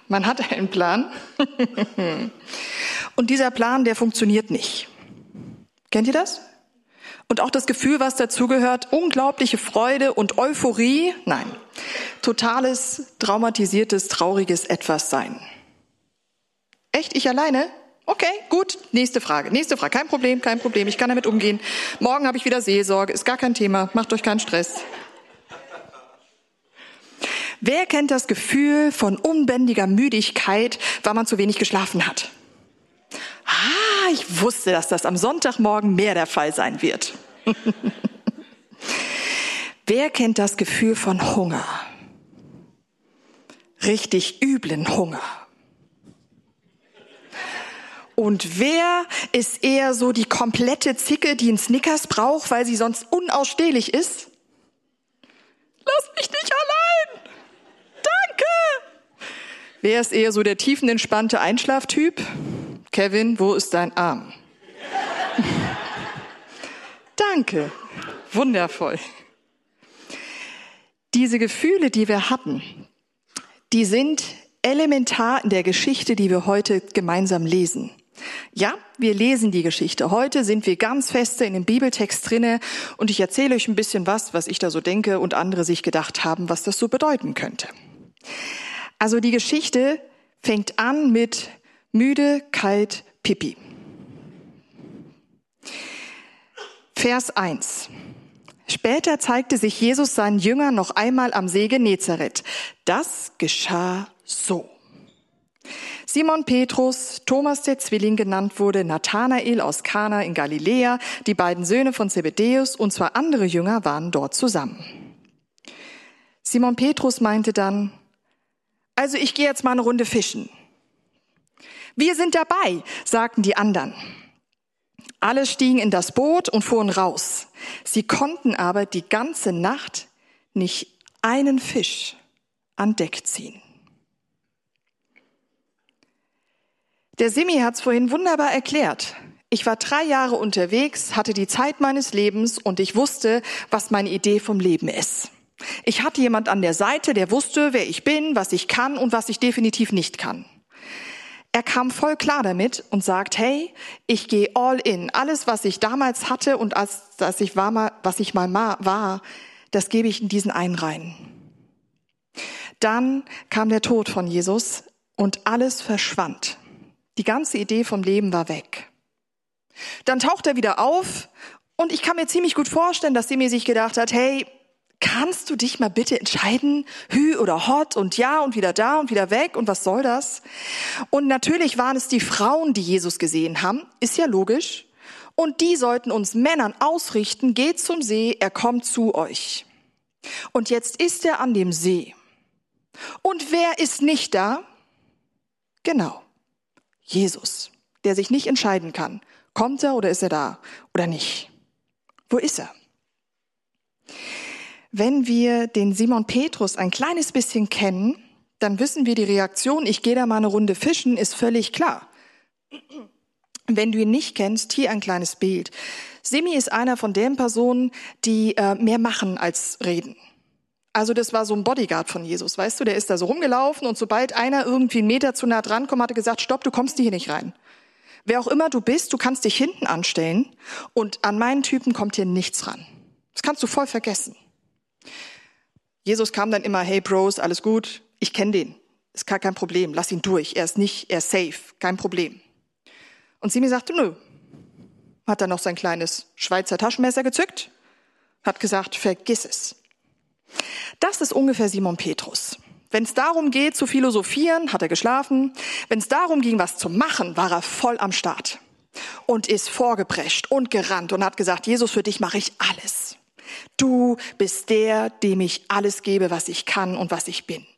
Man hat einen Plan. Und dieser Plan, der funktioniert nicht. Kennt ihr das? Und auch das Gefühl, was dazugehört, unglaubliche Freude und Euphorie? Nein, totales, traumatisiertes, trauriges Etwas-Sein. Echt, ich alleine? Okay, gut, nächste Frage, kein Problem, ich kann damit umgehen. Morgen habe ich wieder Seelsorge, ist gar kein Thema, macht euch keinen Stress. Wer kennt das Gefühl von unbändiger Müdigkeit, weil man zu wenig geschlafen hat? Ich wusste, dass das am Sonntagmorgen mehr der Fall sein wird. Wer kennt das Gefühl von Hunger? Richtig üblen Hunger. Und wer ist eher so die komplette Zicke, die einen Snickers braucht, weil sie sonst unausstehlich ist? Lass mich nicht allein! Danke! Wer ist eher so der tiefenentspannte Einschlaftyp? Kevin, wo ist dein Arm? Danke. Wundervoll. Diese Gefühle, die wir hatten, die sind elementar in der Geschichte, die wir heute gemeinsam lesen. Ja, wir lesen die Geschichte. Heute sind wir ganz feste in dem Bibeltext drinne und ich erzähle euch ein bisschen was ich da so denke und andere sich gedacht haben, was das so bedeuten könnte. Also die Geschichte fängt an mit müde, kalt, Pipi. Vers 1. Später zeigte sich Jesus seinen Jüngern noch einmal am See Genezareth. Das geschah so. Simon Petrus, Thomas der Zwilling genannt wurde, Nathanael aus Kana in Galiläa, die beiden Söhne von Zebedäus und 2 andere Jünger waren dort zusammen. Simon Petrus meinte dann, also ich gehe jetzt mal eine Runde fischen. Wir sind dabei, sagten die anderen. Alle stiegen in das Boot und fuhren raus. Sie konnten aber die ganze Nacht nicht einen Fisch an Deck ziehen. Der Simi hat es vorhin wunderbar erklärt. Ich war 3 Jahre unterwegs, hatte die Zeit meines Lebens und ich wusste, was meine Idee vom Leben ist. Ich hatte jemand an der Seite, der wusste, wer ich bin, was ich kann und was ich definitiv nicht kann. Er kam voll klar damit und sagt, hey, ich gehe all in. Alles, was ich damals hatte und was ich mal war, das gebe ich in diesen einen rein. Dann kam der Tod von Jesus und alles verschwand. Die ganze Idee vom Leben war weg. Dann taucht er wieder auf und ich kann mir ziemlich gut vorstellen, dass Simi sich gedacht hat, hey, kannst du dich mal bitte entscheiden, Hü oder Hot und ja und wieder da und wieder weg und was soll das? Und natürlich waren es die Frauen, die Jesus gesehen haben, ist ja logisch. Und die sollten uns Männern ausrichten, geht zum See, er kommt zu euch. Und jetzt ist er an dem See. Und wer ist nicht da? Genau, Jesus, der sich nicht entscheiden kann. Kommt er oder ist er da oder nicht? Wo ist er? Wenn wir den Simon Petrus ein kleines bisschen kennen, dann wissen wir, die Reaktion, ich gehe da mal eine Runde fischen, ist völlig klar. Wenn du ihn nicht kennst, hier ein kleines Bild. Simi ist einer von den Personen, die mehr machen als reden. Also das war so ein Bodyguard von Jesus, weißt du, der ist da so rumgelaufen und sobald einer irgendwie 1 Meter zu nah dran kommt, hat er gesagt, stopp, du kommst hier nicht rein. Wer auch immer du bist, du kannst dich hinten anstellen und an meinen Typen kommt hier nichts ran. Das kannst du voll vergessen. Jesus kam dann immer, hey Bros, alles gut, ich kenne den, ist gar kein Problem, lass ihn durch, er ist safe, kein Problem. Und Simi sagte, nö, hat dann noch sein kleines Schweizer Taschenmesser gezückt, hat gesagt, vergiss es. Das ist ungefähr Simon Petrus. Wenn es darum geht zu philosophieren, hat er geschlafen. Wenn es darum ging, was zu machen, war er voll am Start und ist vorgeprescht und gerannt und hat gesagt, Jesus, für dich mache ich alles. Du bist der, dem ich alles gebe, was ich kann und was ich bin.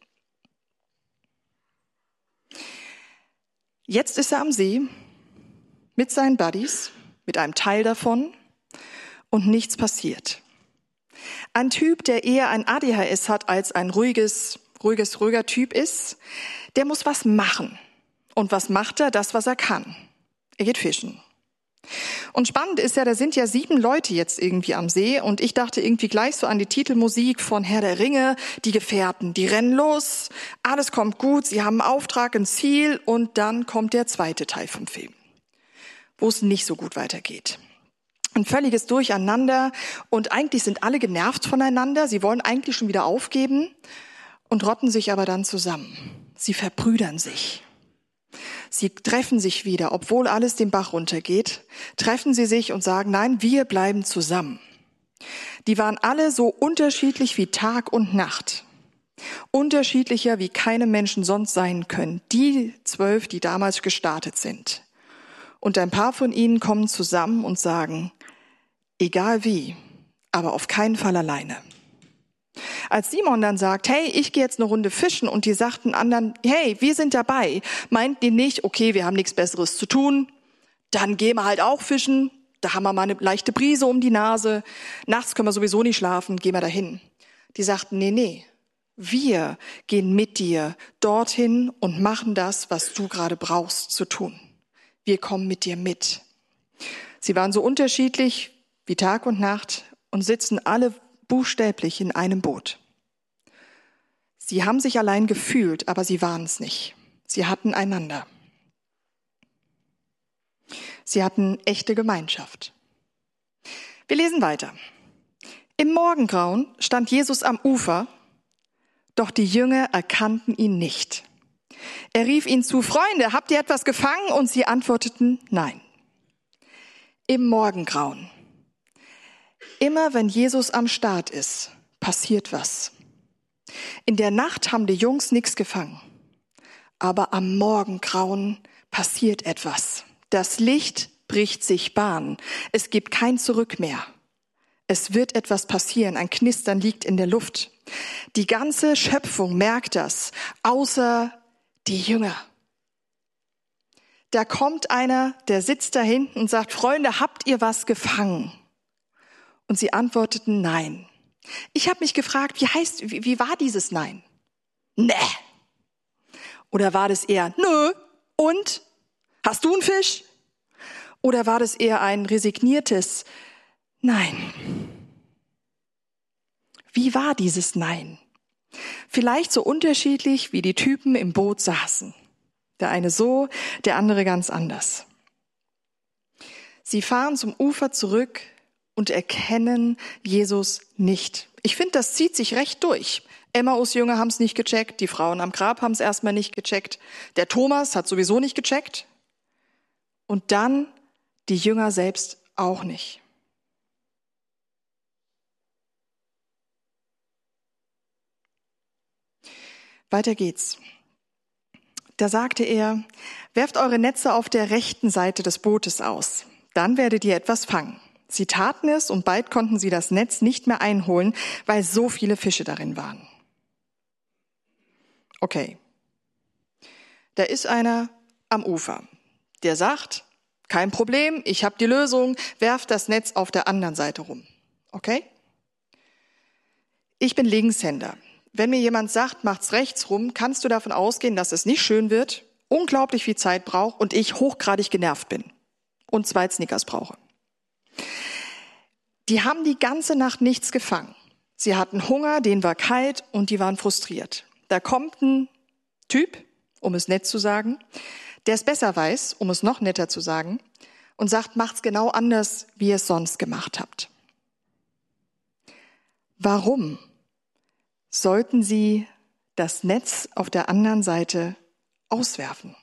Jetzt ist er am See mit seinen Buddies, mit einem Teil davon und nichts passiert. Ein Typ, der eher ein ADHS hat als ein ruhiger Typ ist, der muss was machen. Und was macht er? Das, was er kann. Er geht fischen. Und spannend ist ja, da sind ja 7 Leute jetzt irgendwie am See und ich dachte irgendwie gleich so an die Titelmusik von Herr der Ringe, die Gefährten, die rennen los, alles kommt gut, sie haben einen Auftrag, ein Ziel und dann kommt der zweite Teil vom Film, wo es nicht so gut weitergeht. Ein völliges Durcheinander und eigentlich sind alle genervt voneinander, sie wollen eigentlich schon wieder aufgeben und rotten sich aber dann zusammen. Sie verbrüdern sich. Sie treffen sich wieder, obwohl alles den Bach runtergeht, treffen sie sich und sagen, nein, wir bleiben zusammen. Die waren alle so unterschiedlich wie Tag und Nacht. Unterschiedlicher, wie keine Menschen sonst sein können. Die 12, die damals gestartet sind. Und ein paar von ihnen kommen zusammen und sagen, egal wie, aber auf keinen Fall alleine. Als Simon dann sagt, hey, ich gehe jetzt eine Runde fischen und die sagten anderen, hey, wir sind dabei, meinten die nicht, okay, wir haben nichts Besseres zu tun, dann gehen wir halt auch fischen, da haben wir mal eine leichte Brise um die Nase, nachts können wir sowieso nicht schlafen, gehen wir dahin. Die sagten, nee, wir gehen mit dir dorthin und machen das, was du gerade brauchst zu tun. Wir kommen mit dir mit. Sie waren so unterschiedlich wie Tag und Nacht und sitzen alle buchstäblich in einem Boot. Sie haben sich allein gefühlt, aber sie waren es nicht. Sie hatten einander. Sie hatten echte Gemeinschaft. Wir lesen weiter. Im Morgengrauen stand Jesus am Ufer, doch die Jünger erkannten ihn nicht. Er rief ihnen zu, Freunde, habt ihr etwas gefangen? Und sie antworteten, nein. Im Morgengrauen. Immer wenn Jesus am Start ist, passiert was. In der Nacht haben die Jungs nichts gefangen. Aber am Morgengrauen passiert etwas. Das Licht bricht sich Bahn. Es gibt kein Zurück mehr. Es wird etwas passieren. Ein Knistern liegt in der Luft. Die ganze Schöpfung merkt das, außer die Jünger. Da kommt einer, der sitzt da hinten und sagt, Freunde, habt ihr was gefangen? Und sie antworteten, nein. Ich habe mich gefragt, wie war dieses Nein? Nee. Oder war das eher, nö, und? Hast du einen Fisch? Oder war das eher ein resigniertes Nein? Wie war dieses Nein? Vielleicht so unterschiedlich, wie die Typen im Boot saßen. Der eine so, der andere ganz anders. Sie fahren zum Ufer zurück und erkennen Jesus nicht. Ich finde, das zieht sich recht durch. Emmaus-Jünger haben es nicht gecheckt, die Frauen am Grab haben es erstmal nicht gecheckt, der Thomas hat sowieso nicht gecheckt und dann die Jünger selbst auch nicht. Weiter geht's. Da sagte er, werft eure Netze auf der rechten Seite des Bootes aus, dann werdet ihr etwas fangen. Sie taten es und bald konnten sie das Netz nicht mehr einholen, weil so viele Fische darin waren. Okay, da ist einer am Ufer, der sagt, kein Problem, ich habe die Lösung, werft das Netz auf der anderen Seite rum. Okay? Ich bin Linkshänder. Wenn mir jemand sagt, macht's rechts rum, kannst du davon ausgehen, dass es nicht schön wird, unglaublich viel Zeit braucht und ich hochgradig genervt bin und 2 Snickers brauche. Die haben die ganze Nacht nichts gefangen. Sie hatten Hunger, denen war kalt und die waren frustriert. Da kommt ein Typ, um es nett zu sagen, der es besser weiß, um es noch netter zu sagen, und sagt, macht's genau anders, wie ihr es sonst gemacht habt. Warum sollten sie das Netz auf der anderen Seite auswerfen?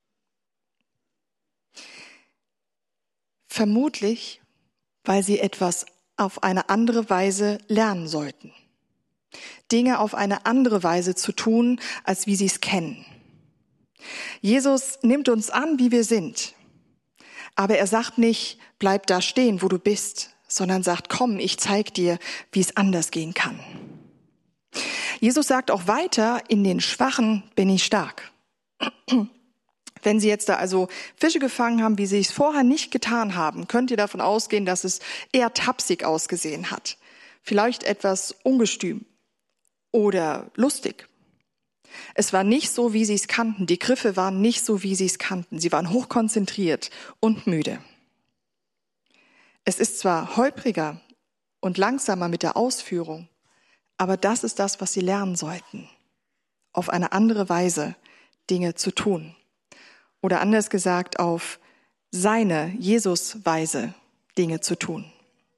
Vermutlich, weil sie etwas auf eine andere Weise lernen sollten. Dinge auf eine andere Weise zu tun, als wie sie es kennen. Jesus nimmt uns an, wie wir sind. Aber er sagt nicht, bleib da stehen, wo du bist, sondern sagt, komm, ich zeig dir, wie es anders gehen kann. Jesus sagt auch weiter, in den Schwachen bin ich stark. Wenn Sie jetzt da also Fische gefangen haben, wie Sie es vorher nicht getan haben, könnt ihr davon ausgehen, dass es eher tapsig ausgesehen hat. Vielleicht etwas ungestüm oder lustig. Es war nicht so, wie Sie es kannten. Die Griffe waren nicht so, wie Sie es kannten. Sie waren hochkonzentriert und müde. Es ist zwar holpriger und langsamer mit der Ausführung, aber das ist das, was sie lernen sollten, auf eine andere Weise Dinge zu tun. Oder anders gesagt, auf seine Jesus-Weise Dinge zu tun.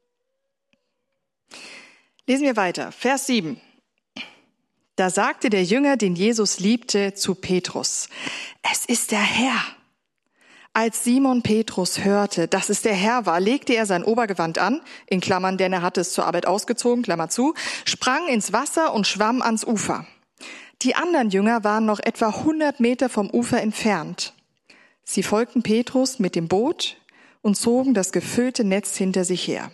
Lesen wir weiter, Vers 7. Da sagte der Jünger, den Jesus liebte, zu Petrus: Es ist der Herr. Als Simon Petrus hörte, dass es der Herr war, legte er sein Obergewand an, in Klammern, denn er hatte es zur Arbeit ausgezogen, Klammer zu, sprang ins Wasser und schwamm ans Ufer. Die anderen Jünger waren noch etwa 100 Meter vom Ufer entfernt. Sie folgten Petrus mit dem Boot und zogen das gefüllte Netz hinter sich her.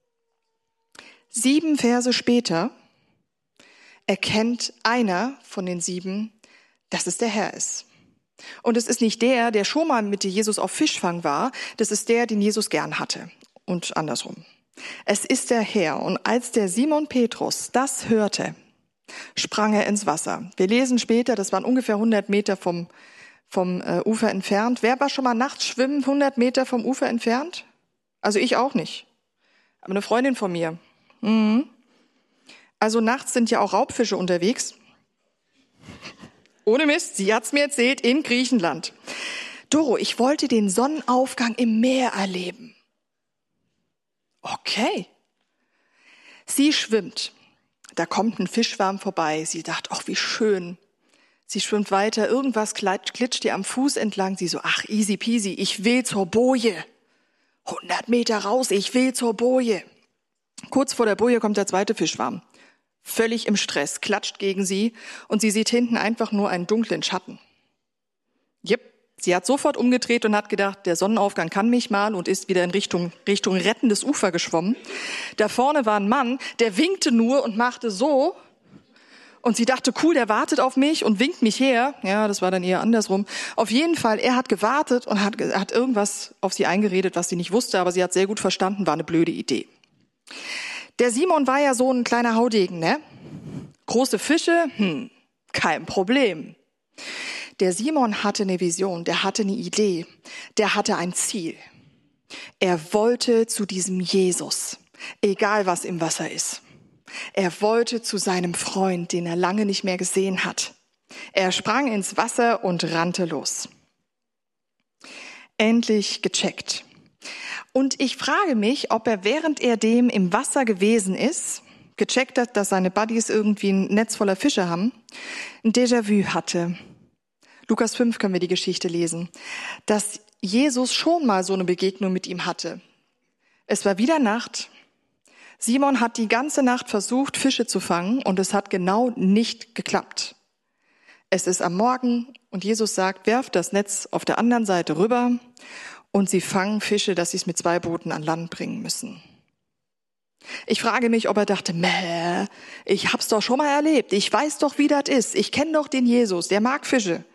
7 Verse später erkennt einer von den 7, dass es der Herr ist. Und es ist nicht der schon mal mit Jesus auf Fischfang war, das ist der, den Jesus gern hatte. Und andersrum. Es ist der Herr. Und als der Simon Petrus das hörte, sprang er ins Wasser. Wir lesen später, das waren ungefähr 100 Meter vom Ufer entfernt. Wer war schon mal nachts schwimmen, 100 Meter vom Ufer entfernt? Also ich auch nicht. Aber eine Freundin von mir. Also nachts sind ja auch Raubfische unterwegs. Ohne Mist, sie hat's mir erzählt, in Griechenland. Doro, ich wollte den Sonnenaufgang im Meer erleben. Okay. Sie schwimmt. Da kommt ein Fischschwarm vorbei. Sie dachte, ach, wie schön. Sie schwimmt weiter, irgendwas glitscht ihr am Fuß entlang. Sie so, ach, easy peasy, ich will zur Boje. 100 Meter raus, ich will zur Boje. Kurz vor der Boje kommt der zweite Fischschwarm. Völlig im Stress, klatscht gegen sie und sie sieht hinten einfach nur einen dunklen Schatten. Jep, sie hat sofort umgedreht und hat gedacht, der Sonnenaufgang kann mich mal und ist wieder in Richtung rettendes Ufer geschwommen. Da vorne war ein Mann, der winkte nur und machte so und sie dachte, cool, der wartet auf mich und winkt mich her. Ja, das war dann eher andersrum. Auf jeden Fall, er hat gewartet und hat irgendwas auf sie eingeredet, was sie nicht wusste, aber sie hat sehr gut verstanden, war eine blöde Idee. Der Simon war ja so ein kleiner Haudegen, ne? Große Fische, kein Problem. Der Simon hatte eine Vision, der hatte eine Idee, der hatte ein Ziel. Er wollte zu diesem Jesus, egal was im Wasser ist. Er wollte zu seinem Freund, den er lange nicht mehr gesehen hat. Er sprang ins Wasser und rannte los. Endlich gecheckt. Und ich frage mich, ob er, während er dem im Wasser gewesen ist, gecheckt hat, dass seine Buddies irgendwie ein Netz voller Fische haben, ein Déjà-vu hatte. Lukas 5 können wir die Geschichte lesen, dass Jesus schon mal so eine Begegnung mit ihm hatte. Es war wieder Nacht. Simon hat die ganze Nacht versucht, Fische zu fangen und es hat genau nicht geklappt. Es ist am Morgen und Jesus sagt, werft das Netz auf der anderen Seite rüber. Und sie fangen Fische, dass sie es mit 2 Booten an Land bringen müssen. Ich frage mich, ob er dachte, ich hab's doch schon mal erlebt. Ich weiß doch, wie das ist. Ich kenne doch den Jesus, der mag Fische.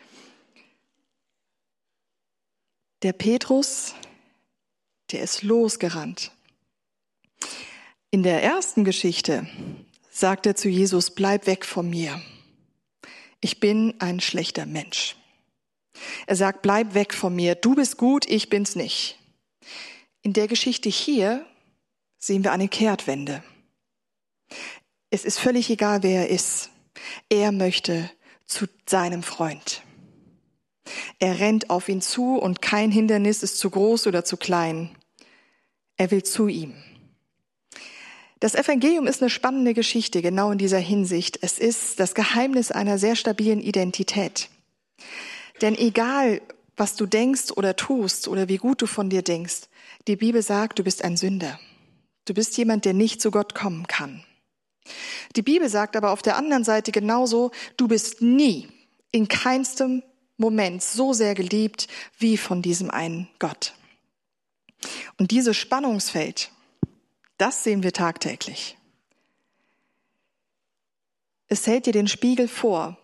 Der Petrus, der ist losgerannt. In der ersten Geschichte sagt er zu Jesus, bleib weg von mir. Ich bin ein schlechter Mensch. Er sagt, bleib weg von mir, du bist gut, ich bin's nicht. In der Geschichte hier sehen wir eine Kehrtwende. Es ist völlig egal, wer er ist. Er möchte zu seinem Freund. Er rennt auf ihn zu und kein Hindernis ist zu groß oder zu klein. Er will zu ihm. Das Evangelium ist eine spannende Geschichte, genau in dieser Hinsicht. Es ist das Geheimnis einer sehr stabilen Identität. Denn egal, was du denkst oder tust oder wie gut du von dir denkst, die Bibel sagt, du bist ein Sünder. Du bist jemand, der nicht zu Gott kommen kann. Die Bibel sagt aber auf der anderen Seite genauso, du bist nie, in keinstem Moment so sehr geliebt wie von diesem einen Gott. Und dieses Spannungsfeld, das sehen wir tagtäglich. Es hält dir den Spiegel vor.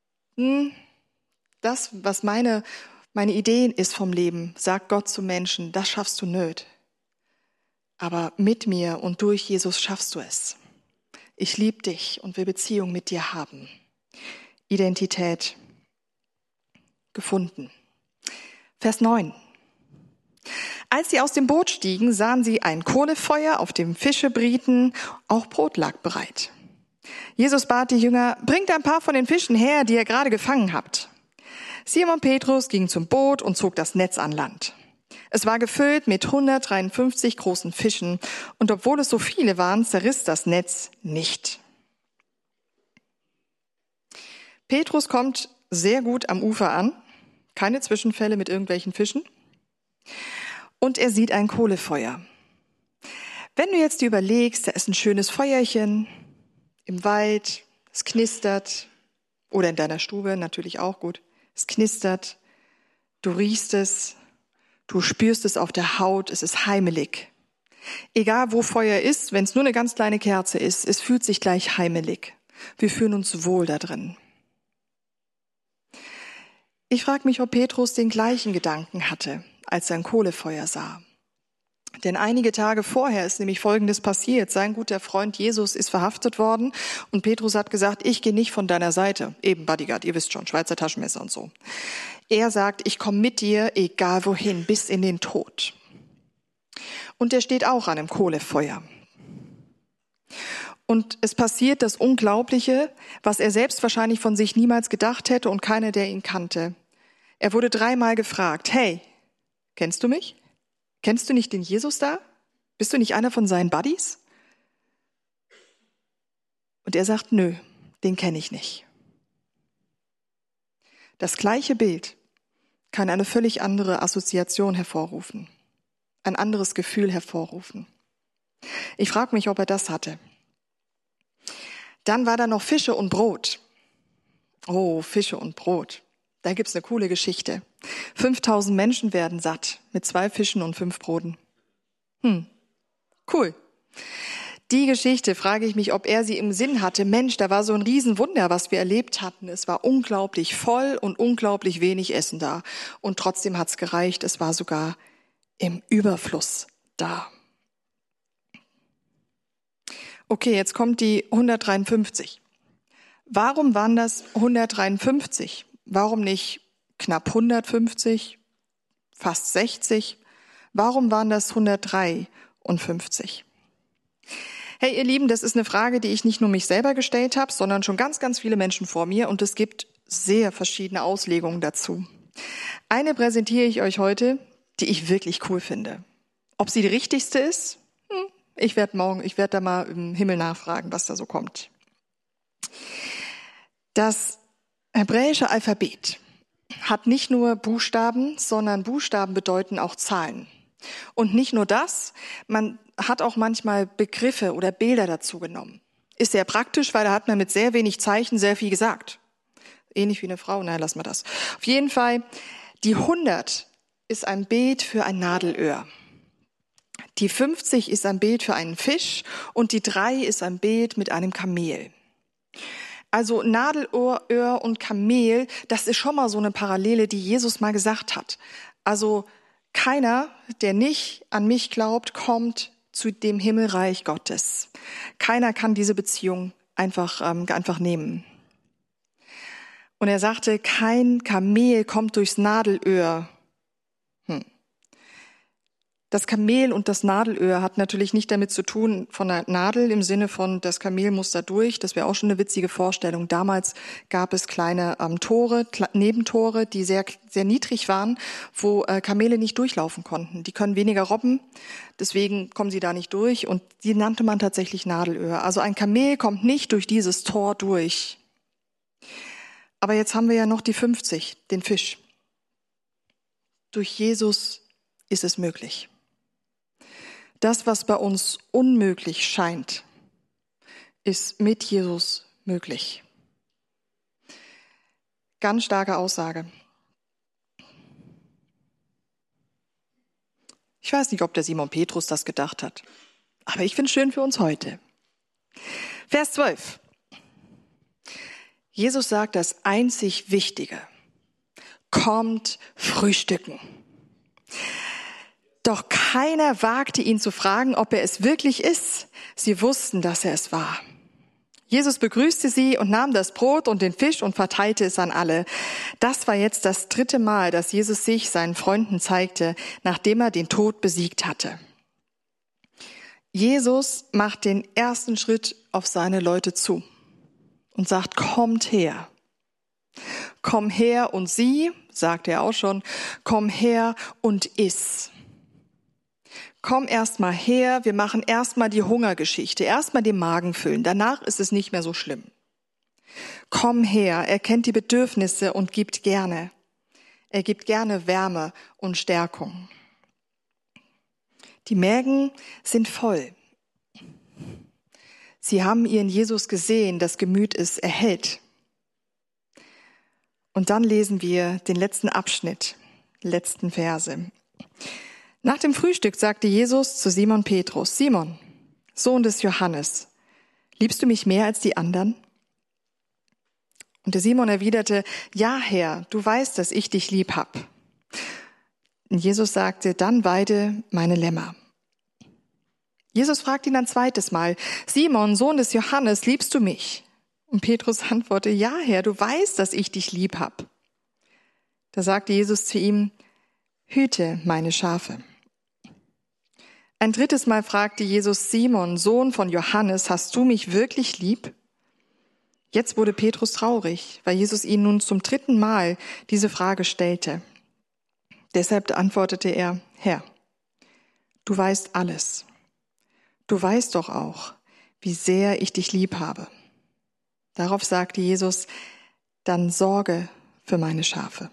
Das, was meine Ideen ist vom Leben, sagt Gott zu Menschen, das schaffst du nicht. Aber mit mir und durch Jesus schaffst du es. Ich liebe dich und will Beziehung mit dir haben. Identität gefunden. Vers 9. Als sie aus dem Boot stiegen, sahen sie ein Kohlefeuer, auf dem Fische brieten, auch Brot lag bereit. Jesus bat die Jünger, bringt ein paar von den Fischen her, die ihr gerade gefangen habt. Simon Petrus ging zum Boot und zog das Netz an Land. Es war gefüllt mit 153 großen Fischen und obwohl es so viele waren, zerriss das Netz nicht. Petrus kommt sehr gut am Ufer an, keine Zwischenfälle mit irgendwelchen Fischen und er sieht ein Kohlefeuer. Wenn du jetzt dir überlegst, da ist ein schönes Feuerchen im Wald, es knistert oder in deiner Stube natürlich auch gut, es knistert, du riechst es, du spürst es auf der Haut, es ist heimelig. Egal wo Feuer ist, wenn es nur eine ganz kleine Kerze ist, es fühlt sich gleich heimelig. Wir fühlen uns wohl da drin. Ich frage mich, ob Petrus den gleichen Gedanken hatte, als er ein Kohlefeuer sah. Denn einige Tage vorher ist nämlich Folgendes passiert. Sein guter Freund Jesus ist verhaftet worden und Petrus hat gesagt, ich gehe nicht von deiner Seite. Eben Bodyguard, ihr wisst schon, Schweizer Taschenmesser und so. Er sagt, ich komme mit dir, egal wohin, bis in den Tod. Und er steht auch an einem Kohlefeuer. Und es passiert das Unglaubliche, was er selbst wahrscheinlich von sich niemals gedacht hätte und keiner, der ihn kannte. Er wurde 3-mal gefragt, hey, kennst du mich? Kennst du nicht den Jesus da? Bist du nicht einer von seinen Buddies? Und er sagt, nö, den kenne ich nicht. Das gleiche Bild kann eine völlig andere Assoziation hervorrufen, ein anderes Gefühl hervorrufen. Ich frage mich, ob er das hatte. Dann war da noch Fische und Brot. Oh, Fische und Brot. Da gibt's eine coole Geschichte. 5000 Menschen werden satt mit 2 Fischen und 5 Broten. Cool. Die Geschichte frage ich mich, ob er sie im Sinn hatte. Mensch, da war so ein Riesenwunder, was wir erlebt hatten. Es war unglaublich voll und unglaublich wenig Essen da. Und trotzdem hat's gereicht. Es war sogar im Überfluss da. Okay, jetzt kommt die 153. Warum waren das 153? Warum nicht knapp 150, fast 60? Warum waren das 153? Hey, ihr Lieben, das ist eine Frage, die ich nicht nur mich selber gestellt habe, sondern schon ganz, ganz viele Menschen vor mir. Und es gibt sehr verschiedene Auslegungen dazu. Eine präsentiere ich euch heute, die ich wirklich cool finde. Ob sie die richtigste ist? Ich werde da mal im Himmel nachfragen, was da so kommt. Das hebräische Alphabet hat nicht nur Buchstaben, sondern Buchstaben bedeuten auch Zahlen. Und nicht nur das, man hat auch manchmal Begriffe oder Bilder dazu genommen. Ist sehr praktisch, weil da hat man mit sehr wenig Zeichen sehr viel gesagt. Ähnlich wie eine Frau, naja, lassen wir das. Auf jeden Fall, die 100 ist ein Bild für ein Nadelöhr. Die 50 ist ein Bild für einen Fisch und die 3 ist ein Bild mit einem Kamel. Also Nadelöhr und Kamel, das ist schon mal so eine Parallele, die Jesus mal gesagt hat. Also keiner, der nicht an mich glaubt, kommt zu dem Himmelreich Gottes. Keiner kann diese Beziehung einfach nehmen. Und er sagte, kein Kamel kommt durchs Nadelöhr. Das Kamel und das Nadelöhr hat natürlich nicht damit zu tun von der Nadel im Sinne von, das Kamel muss da durch. Das wäre auch schon eine witzige Vorstellung. Damals gab es kleine Tore, Nebentore, die sehr, sehr niedrig waren, wo Kamele nicht durchlaufen konnten. Die können weniger robben, deswegen kommen sie da nicht durch. Und die nannte man tatsächlich Nadelöhr. Also ein Kamel kommt nicht durch dieses Tor durch. Aber jetzt haben wir ja noch die 50, den Fisch. Durch Jesus ist es möglich. Das, was bei uns unmöglich scheint, ist mit Jesus möglich. Ganz starke Aussage. Ich weiß nicht, ob der Simon Petrus das gedacht hat, aber ich finde es schön für uns heute. Vers 12. Jesus sagt das einzig Wichtige. Kommt frühstücken. Doch keiner wagte ihn zu fragen, ob er es wirklich ist. Sie wussten, dass er es war. Jesus begrüßte sie und nahm das Brot und den Fisch und verteilte es an alle. Das war jetzt das 3. Mal, dass Jesus sich seinen Freunden zeigte, nachdem er den Tod besiegt hatte. Jesus macht den ersten Schritt auf seine Leute zu und sagt, kommt her. Komm her und sieh, sagt er auch schon, komm her und iss. Komm erst mal her, wir machen erst mal die Hungergeschichte, erst mal den Magen füllen, danach ist es nicht mehr so schlimm. Komm her, er kennt die Bedürfnisse und gibt gerne. Er gibt gerne Wärme und Stärkung. Die Mägen sind voll. Sie haben ihren Jesus gesehen, das Gemüt ist erhellt. Und dann lesen wir den letzten Abschnitt, letzten Verse. Nach dem Frühstück sagte Jesus zu Simon Petrus, Simon, Sohn des Johannes, liebst du mich mehr als die anderen? Und der Simon erwiderte, ja, Herr, du weißt, dass ich dich lieb hab. Und Jesus sagte, dann weide meine Lämmer. Jesus fragt ihn ein zweites Mal, Simon, Sohn des Johannes, liebst du mich? Und Petrus antwortete, ja, Herr, du weißt, dass ich dich lieb hab. Da sagte Jesus zu ihm, hüte meine Schafe. Ein 3. Mal fragte Jesus, Simon, Sohn von Johannes, hast du mich wirklich lieb? Jetzt wurde Petrus traurig, weil Jesus ihn nun zum 3. Mal diese Frage stellte. Deshalb antwortete er, Herr, du weißt alles. Du weißt doch auch, wie sehr ich dich lieb habe. Darauf sagte Jesus, dann sorge für meine Schafe.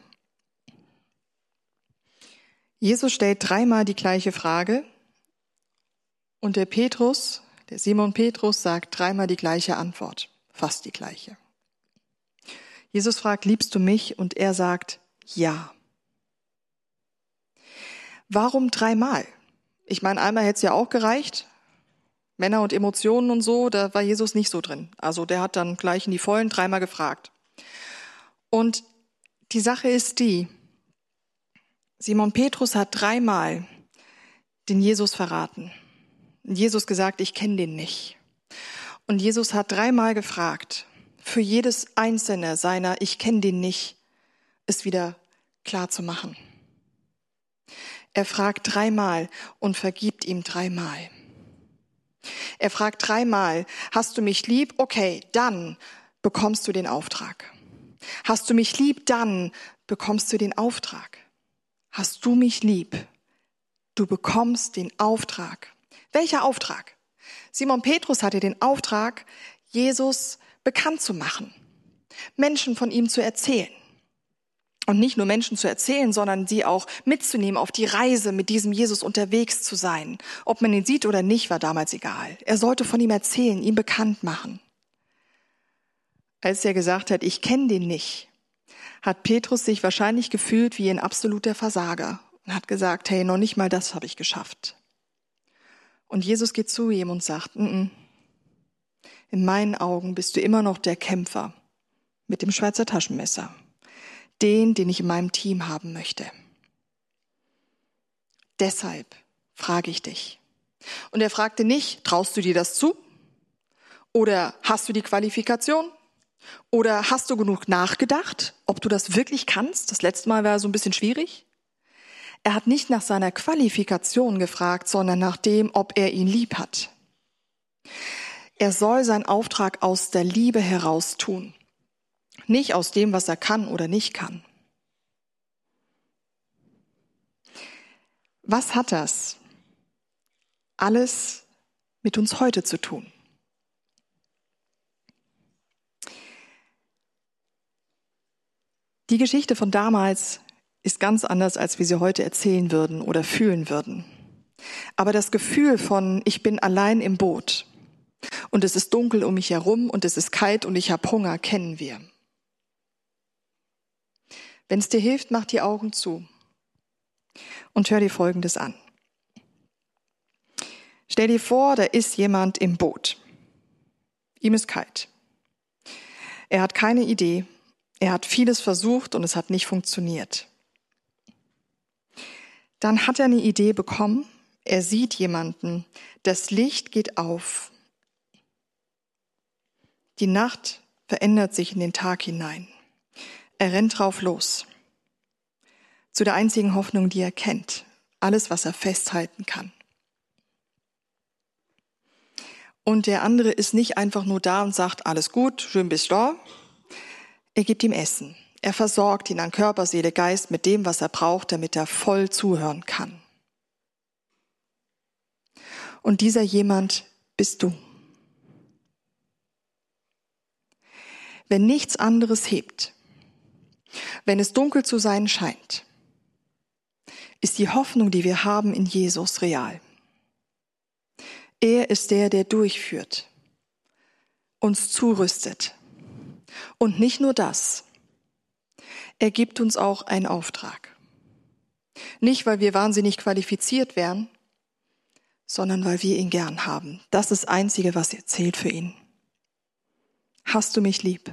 Jesus stellt 3-mal die gleiche Frage und der Simon Petrus sagt 3-mal die gleiche Antwort, fast die gleiche. Jesus fragt, liebst du mich? Und er sagt, ja. Warum 3-mal? Ich meine, einmal hätte es ja auch gereicht. Männer und Emotionen und so, da war Jesus nicht so drin. Also der hat dann gleich in die Vollen 3-mal gefragt. Und die Sache ist die, Simon Petrus hat 3-mal den Jesus verraten. Jesus gesagt, ich kenne den nicht. Und Jesus hat 3-mal gefragt, für jedes einzelne seiner, ich kenne den nicht, es wieder klar zu machen. Er fragt 3-mal und vergibt ihm 3-mal. Er fragt 3-mal, hast du mich lieb? Okay, dann bekommst du den Auftrag. Hast du mich lieb? Dann bekommst du den Auftrag. Hast du mich lieb? Du bekommst den Auftrag. Welcher Auftrag? Simon Petrus hatte den Auftrag, Jesus bekannt zu machen, Menschen von ihm zu erzählen. Und nicht nur Menschen zu erzählen, sondern sie auch mitzunehmen auf die Reise, mit diesem Jesus unterwegs zu sein. Ob man ihn sieht oder nicht, war damals egal. Er sollte von ihm erzählen, ihn bekannt machen. Als er gesagt hat, ich kenne den nicht, hat Petrus sich wahrscheinlich gefühlt wie ein absoluter Versager und hat gesagt, hey, noch nicht mal das habe ich geschafft. Und Jesus geht zu ihm und sagt, in meinen Augen bist du immer noch der Kämpfer mit dem Schweizer Taschenmesser. Den ich in meinem Team haben möchte. Deshalb frage ich dich. Und er fragte nicht, traust du dir das zu? Oder hast du die Qualifikation? Oder hast du genug nachgedacht, ob du das wirklich kannst? Das letzte Mal war so ein bisschen schwierig. Er hat nicht nach seiner Qualifikation gefragt, sondern nach dem, ob er ihn lieb hat. Er soll seinen Auftrag aus der Liebe heraus tun. Nicht aus dem, was er kann oder nicht kann. Was hat das alles mit uns heute zu tun? Die Geschichte von damals ist ganz anders, als wir sie heute erzählen würden oder fühlen würden. Aber das Gefühl von, ich bin allein im Boot und es ist dunkel um mich herum und es ist kalt und ich habe Hunger, kennen wir. Wenn es dir hilft, mach die Augen zu und hör dir Folgendes an. Stell dir vor, da ist jemand im Boot. Ihm ist kalt. Er hat keine Idee. Er hat vieles versucht und es hat nicht funktioniert. Dann hat er eine Idee bekommen. Er sieht jemanden. Das Licht geht auf. Die Nacht verändert sich in den Tag hinein. Er rennt drauf los. Zu der einzigen Hoffnung, die er kennt. Alles, was er festhalten kann. Und der andere ist nicht einfach nur da und sagt, alles gut, schön bist du. Er gibt ihm Essen. Er versorgt ihn an Körper, Seele, Geist mit dem, was er braucht, damit er voll zuhören kann. Und dieser jemand bist du. Wenn nichts anderes hebt, wenn es dunkel zu sein scheint, ist die Hoffnung, die wir haben in Jesus, real. Er ist der durchführt, uns zurüstet. Und nicht nur das, er gibt uns auch einen Auftrag. Nicht, weil wir wahnsinnig qualifiziert wären, sondern weil wir ihn gern haben. Das ist das Einzige, was zählt für ihn. Hast du mich lieb?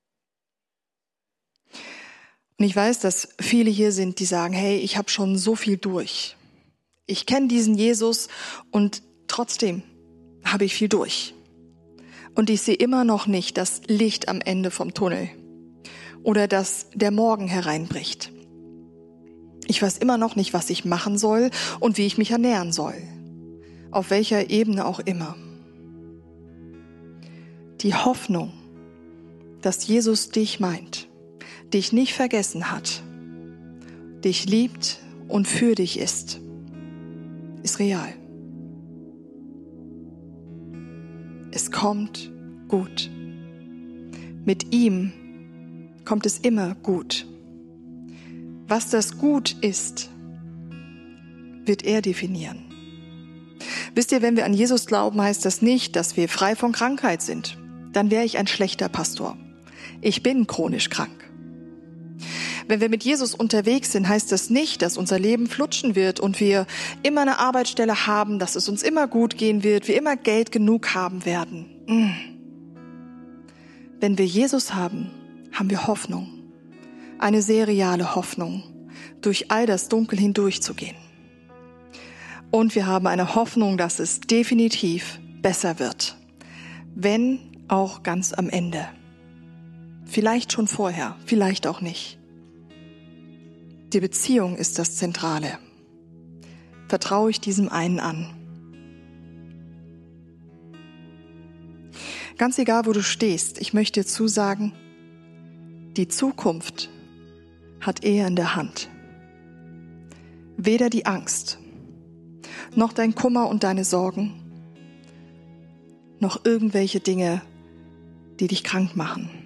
Und ich weiß, dass viele hier sind, die sagen, hey, ich habe schon so viel durch. Ich kenne diesen Jesus und trotzdem habe ich viel durch. Und ich sehe immer noch nicht das Licht am Ende vom Tunnel oder dass der Morgen hereinbricht. Ich weiß immer noch nicht, was ich machen soll und wie ich mich ernähren soll. Auf welcher Ebene auch immer. Die Hoffnung, dass Jesus dich meint, dich nicht vergessen hat, dich liebt und für dich ist real. Es kommt gut. Mit ihm kommt es immer gut. Was das Gut ist, wird er definieren. Wisst ihr, wenn wir an Jesus glauben, heißt das nicht, dass wir frei von Krankheit sind. Dann wäre ich ein schlechter Pastor. Ich bin chronisch krank. Wenn wir mit Jesus unterwegs sind, heißt das nicht, dass unser Leben flutschen wird und wir immer eine Arbeitsstelle haben, dass es uns immer gut gehen wird, wir immer Geld genug haben werden. Wenn wir Jesus haben, haben wir Hoffnung. Eine sehr reale Hoffnung, durch all das Dunkel hindurchzugehen. Und wir haben eine Hoffnung, dass es definitiv besser wird. Wenn auch ganz am Ende. Vielleicht schon vorher, vielleicht auch nicht. Die Beziehung ist das Zentrale. Vertraue ich diesem einen an. Ganz egal, wo du stehst, ich möchte dir zusagen, die Zukunft hat er in der Hand. Weder die Angst, noch dein Kummer und deine Sorgen, noch irgendwelche Dinge, die dich krank machen.